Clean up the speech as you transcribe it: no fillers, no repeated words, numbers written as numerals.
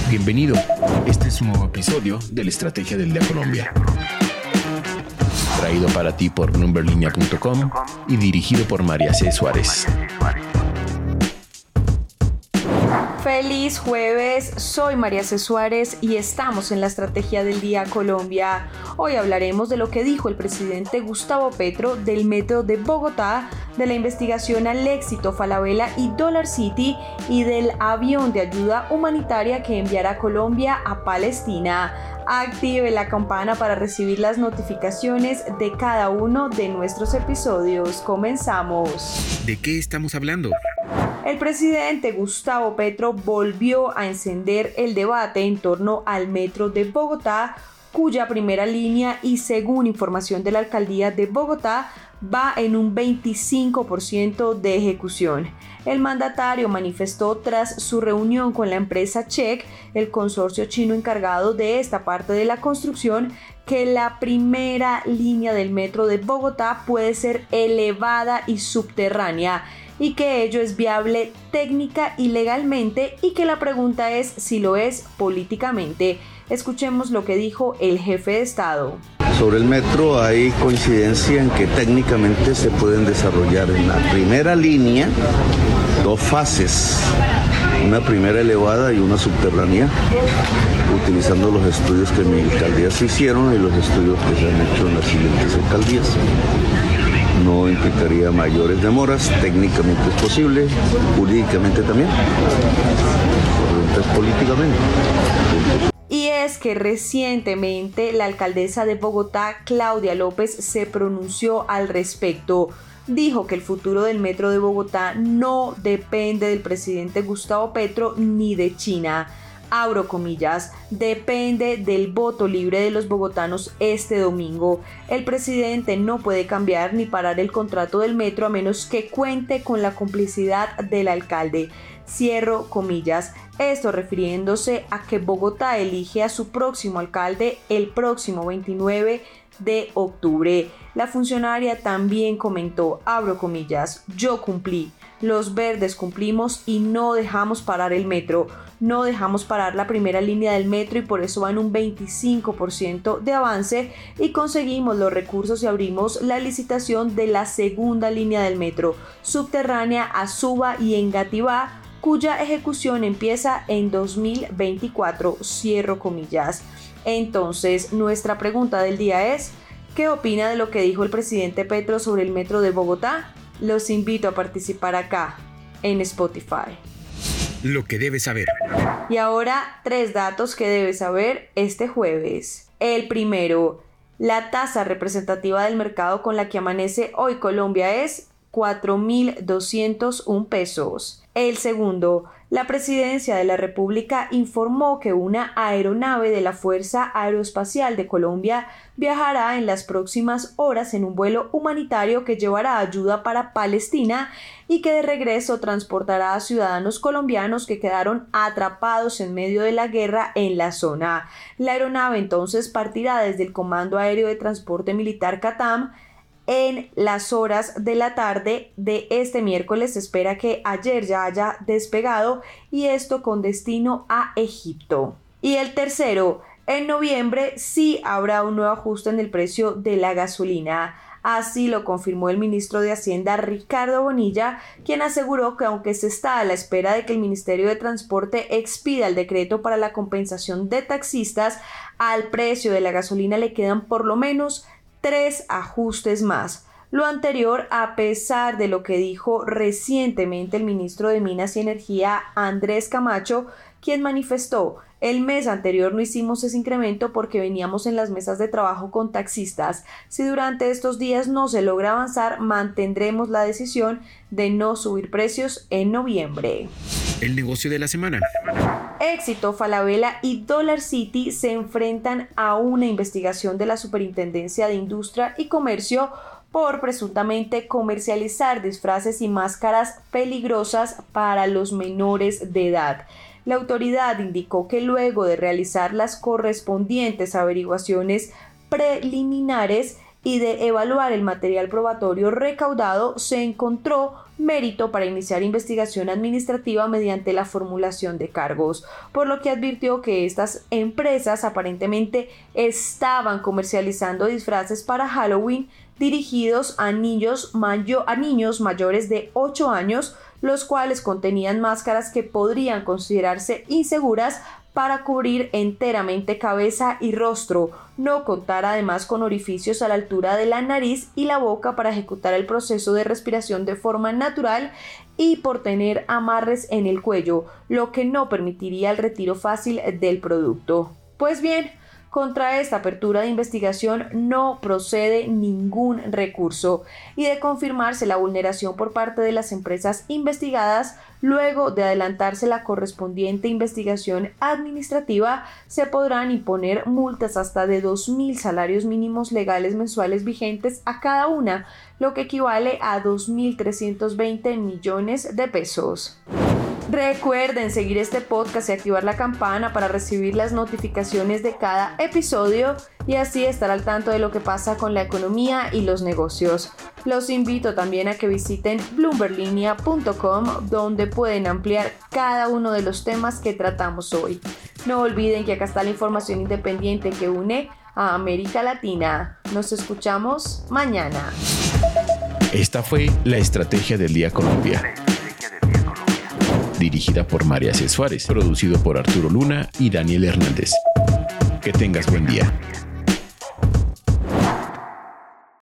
Bienvenido. Este es un nuevo episodio de la Estrategia del Día Colombia. Traído para ti por Bloomberlinia.com y dirigido por María C. Suárez. Feliz jueves, soy María C. Suárez y estamos en la Estrategia del Día Colombia. Hoy hablaremos de lo que dijo el presidente Gustavo Petro del Metro de Bogotá, de la investigación al éxito Falabella y Dollar City y del avión de ayuda humanitaria que enviará Colombia a Palestina. Active la campana para recibir las notificaciones de cada uno de nuestros episodios. Comenzamos. ¿De qué estamos hablando? El presidente Gustavo Petro volvió a encender el debate en torno al Metro de Bogotá, cuya primera línea y según información de la Alcaldía de Bogotá va en un 25% de ejecución. El mandatario manifestó tras su reunión con la empresa Check, el consorcio chino encargado de esta parte de la construcción, que la primera línea del Metro de Bogotá puede ser elevada y subterránea y que ello es viable técnica y legalmente y que la pregunta es si lo es políticamente. Escuchemos lo que dijo el jefe de Estado. Sobre el metro hay coincidencia en que técnicamente se pueden desarrollar en la primera línea dos fases, una primera elevada y una subterránea, utilizando los estudios que en mi alcaldía se hicieron y los estudios que se han hecho en las siguientes alcaldías. No implicaría mayores demoras, técnicamente es posible, jurídicamente también, entonces políticamente. Y es que recientemente la alcaldesa de Bogotá, Claudia López, se pronunció al respecto. Dijo que el futuro del Metro de Bogotá no depende del presidente Gustavo Petro ni de China. Abro comillas, depende del voto libre de los bogotanos este domingo. El presidente no puede cambiar ni parar el contrato del metro a menos que cuente con la complicidad del alcalde. Cierro comillas, esto refiriéndose a que Bogotá elige a su próximo alcalde el próximo 29 de octubre. La funcionaria también comentó, abro comillas, yo cumplí. Los verdes cumplimos y no dejamos parar el metro, no dejamos parar la primera línea del metro y por eso va en un 25% de avance y conseguimos los recursos y abrimos la licitación de la segunda línea del metro, subterránea a Suba y Engativá, cuya ejecución empieza en 2024, cierro comillas. Entonces, nuestra pregunta del día es, ¿qué opina de lo que dijo el presidente Petro sobre el Metro de Bogotá? Los invito a participar acá, en Spotify. Lo que debes saber. Y ahora, 3 datos que debes saber este jueves. El primero, la tasa representativa del mercado con la que amanece hoy Colombia es 4.201 pesos. El segundo, la Presidencia de la República informó que una aeronave de la Fuerza Aeroespacial de Colombia viajará en las próximas horas en un vuelo humanitario que llevará ayuda para Palestina y que de regreso transportará a ciudadanos colombianos que quedaron atrapados en medio de la guerra en la zona. La aeronave entonces partirá desde el Comando Aéreo de Transporte Militar CATAM. En las horas de la tarde de este miércoles se espera que ayer ya haya despegado y esto con destino a Egipto. Y el tercero, en noviembre sí habrá un nuevo ajuste en el precio de la gasolina. Así lo confirmó el ministro de Hacienda Ricardo Bonilla, quien aseguró que aunque se está a la espera de que el Ministerio de Transporte expida el decreto para la compensación de taxistas, al precio de la gasolina le quedan por lo menos 3 ajustes más. Lo anterior a pesar de lo que dijo recientemente el ministro de Minas y Energía Andrés Camacho, quien manifestó: el mes anterior no hicimos ese incremento porque veníamos en las mesas de trabajo con taxistas. Si durante estos días no se logra avanzar, mantendremos la decisión de no subir precios en noviembre. El negocio de la semana. Éxito, Falabella y Dollar City se enfrentan a una investigación de la Superintendencia de Industria y Comercio por presuntamente comercializar disfraces y máscaras peligrosas para los menores de edad. La autoridad indicó que luego de realizar las correspondientes averiguaciones preliminares, y de evaluar el material probatorio recaudado, se encontró mérito para iniciar investigación administrativa mediante la formulación de cargos, por lo que advirtió que estas empresas aparentemente estaban comercializando disfraces para Halloween dirigidos a niños mayores de 8 años, los cuales contenían máscaras que podrían considerarse inseguras para cubrir enteramente cabeza y rostro, no contar además con orificios a la altura de la nariz y la boca para ejecutar el proceso de respiración de forma natural y por tener amarres en el cuello, lo que no permitiría el retiro fácil del producto. Pues bien, contra esta apertura de investigación no procede ningún recurso, y de confirmarse la vulneración por parte de las empresas investigadas, luego de adelantarse la correspondiente investigación administrativa, se podrán imponer multas hasta de 2.000 salarios mínimos legales mensuales vigentes a cada una, lo que equivale a 2.320 millones de pesos. Recuerden seguir este podcast y activar la campana para recibir las notificaciones de cada episodio y así estar al tanto de lo que pasa con la economía y los negocios. Los invito también a que visiten bloomberlinia.com, donde pueden ampliar cada uno de los temas que tratamos hoy. No olviden que acá está la información independiente que une a América Latina. Nos escuchamos mañana. Esta fue La Estrategia del Día Colombia, dirigida por María C. Suárez, producido por Arturo Luna y Daniel Hernández. Que tengas buen día.